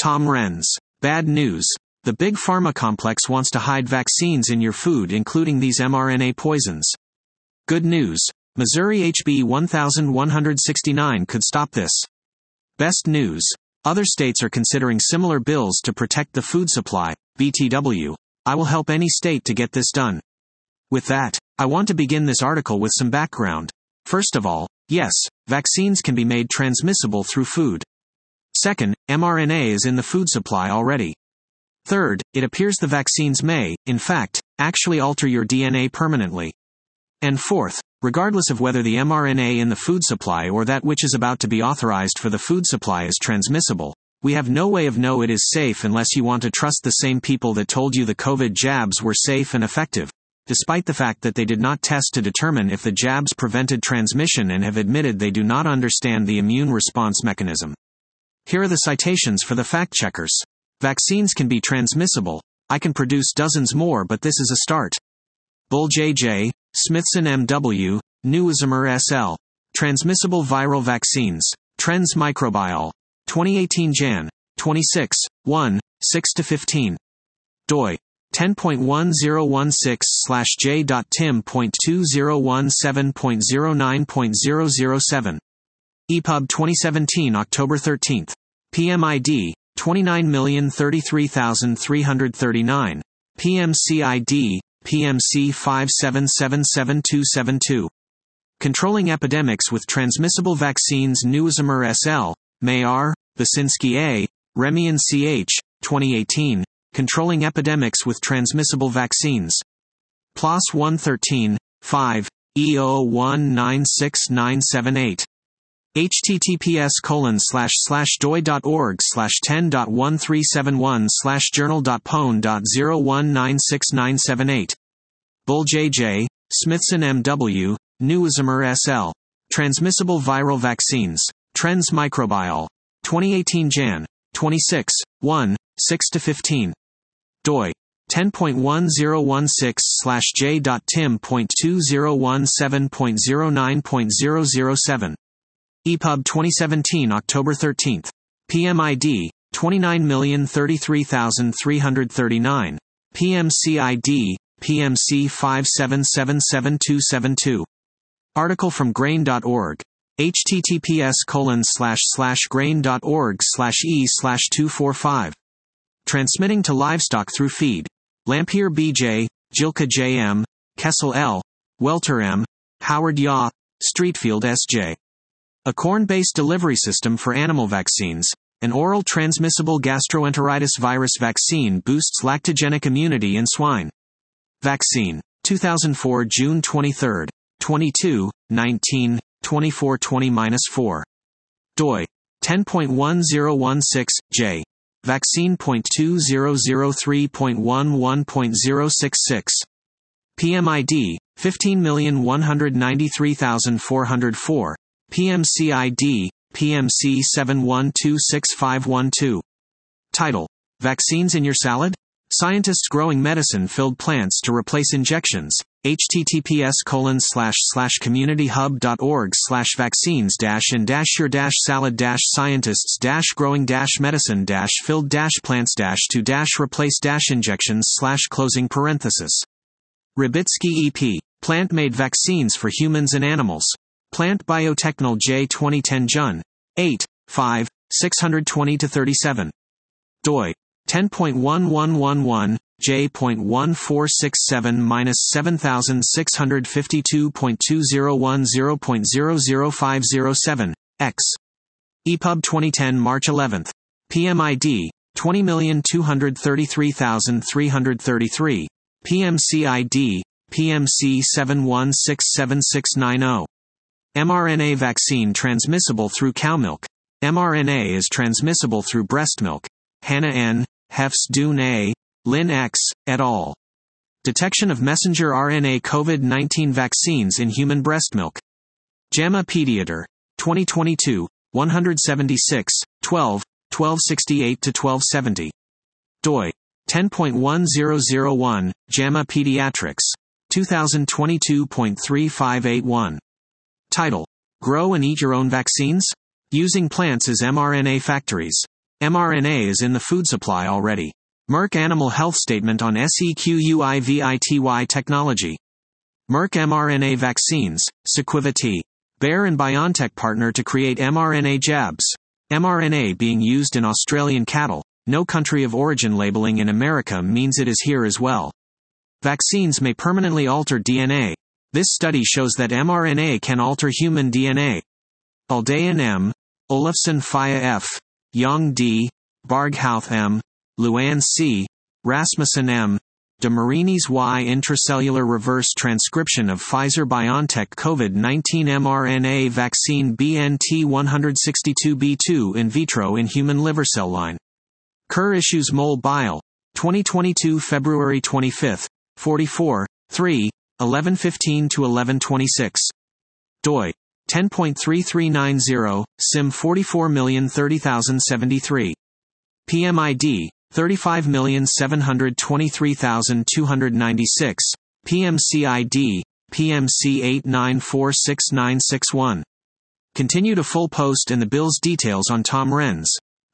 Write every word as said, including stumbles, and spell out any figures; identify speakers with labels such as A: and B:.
A: Tom Renz. Bad news. The big pharma complex wants to hide vaccines in your food, including these mRNA poisons. Good news. Missouri H B one one sixty-nine could stop this. Best news. Other states are considering similar bills to protect the food supply. B T W. I will help any state to get this done. With that, I want to begin this article with some background. First of all, yes, vaccines can be made transmissible through food. Second, mRNA is in the food supply already. Third, it appears the vaccines may, in fact, actually alter your D N A permanently. And fourth, regardless of whether the mRNA in the food supply or that which is about to be authorized for the food supply is transmissible, we have no way of know it is safe unless you want to trust the same people that told you the COVID jabs were safe and effective, despite the fact that they did not test to determine if the jabs prevented transmission and have admitted they do not understand the immune response mechanism. Here are the citations for the fact-checkers. Vaccines can be transmissible. I can produce dozens more, but this is a start. Bull J J, Smithson M W, Neusimer S L. Transmissible Viral Vaccines. Trends Microbiol. twenty eighteen January twenty-six, one, six to fifteen. doi. ten point one zero one six slash j dot tim point two zero one seven point zero nine point zero zero seven. E P U B twenty seventeen October thirteenth. P M I D, twenty-nine million thirty-three thousand three hundred thirty-nine. P M C I D, P M C five seven seven seven two seven two. Controlling Epidemics with Transmissible Vaccines. Neusimer S L, Mayar, Basinski A, Remian C H, twenty eighteen. Controlling Epidemics with Transmissible Vaccines. P L O S one thirteen, five, E zero one nine six nine seven eight. https colon slash slash doi dot org slash ten dot one three seven one slash journal dot pwn dot zero one nine six nine seven eight. Bull J J, Smithson M W, Neusimer S L. Transmissible Viral Vaccines. Trends Microbiol. twenty eighteen January twenty-six, one, six to fifteen. doi. ten point one zero one six slash j dot tim point two zero one seven point zero nine point zero zero seven. E P U B twenty seventeen October thirteenth. P M I D, twenty-nine million thirty-three thousand three hundred thirty-nine. P M C I D, P M C five seven seven seven two seven two. Article from grain dot org. https colon slash slash grain dot org slash e slash two forty-five. Transmitting to livestock through feed. Lampier B J, Jilka J M, Kessel L, Welter M, Howard Yaw, Streetfield S J. A corn-based delivery system for animal vaccines. An oral transmissible gastroenteritis virus vaccine boosts lactogenic immunity in swine. Vaccine. two thousand four June twenty-third. twenty-two, nineteen, twenty-four twenty dash four. doi. ten point one zero one six, j. Vaccine point two zero zero three point one one point zero six six. P M I D, fifteen million one hundred ninety-three thousand four hundred four. P M C I D, P M C seven one two six five one two. Title. Vaccines in your salad? Scientists growing medicine-filled plants to replace injections. https colon slash slash communityhub dot org slash vaccines dash and dash your dash salad dash scientists dash growing dash medicine dash filled dash plants dash to dash replace dash injections slash closing parenthesis. Rybitsky E P. Plant-made vaccines for humans and animals. Plant Biotechnol J twenty ten Jun. eight, five, six twenty to thirty-seven. doi. ten point one one one one, j point one four six seven dash seven six five two point two zero one zero point zero zero five zero seven, X. E P U B twenty ten March eleventh. P M I D, twenty million two hundred thirty-three thousand three hundred thirty-three. P M C I D, P M C seven one six seven six nine zero. mRNA vaccine transmissible through cow milk. mRNA is transmissible through breast milk. Hannah N., Hefs Dune A., Lin X., et al. Detection of messenger R N A COVID nineteen vaccines in human breast milk. JAMA Pediater. twenty twenty-two, one seventy-six, twelve, twelve sixty-eight to twelve seventy. doi. ten point one zero zero one, JAMA Pediatrics. twenty twenty-two point three five eight one. Title. Grow and eat your own vaccines? Using plants as mRNA factories. mRNA is in the food supply already. Merck Animal Health Statement on SEQUIVITY technology. Merck mRNA vaccines, Sequivity. Bayer and BioNTech partner to create mRNA jabs. mRNA being used in Australian cattle. No country of origin labeling in America means it is here as well. Vaccines may permanently alter D N A. This study shows that mRNA can alter human D N A. Aldean M. Olafsson Fia F. Young D. Barghout M. Luan C. Rasmussen M. De Marinis Y. Intracellular reverse transcription of Pfizer-BioNTech COVID nineteen mRNA vaccine B N T one sixty-two B two in vitro in human liver cell line. Kerr issues Mole Bile. twenty twenty-two February twenty-fifth, forty-four, three, eleven fifteen to eleven twenty-six. doi. ten point three three nine zero, sim forty-four million thirty thousand seventy-three. P M I D, thirty-five million seven hundred twenty-three thousand two hundred ninety-six, P M C I D, P M C eight nine four six nine six one. Continue to full post and the bill's details on Tom Renz.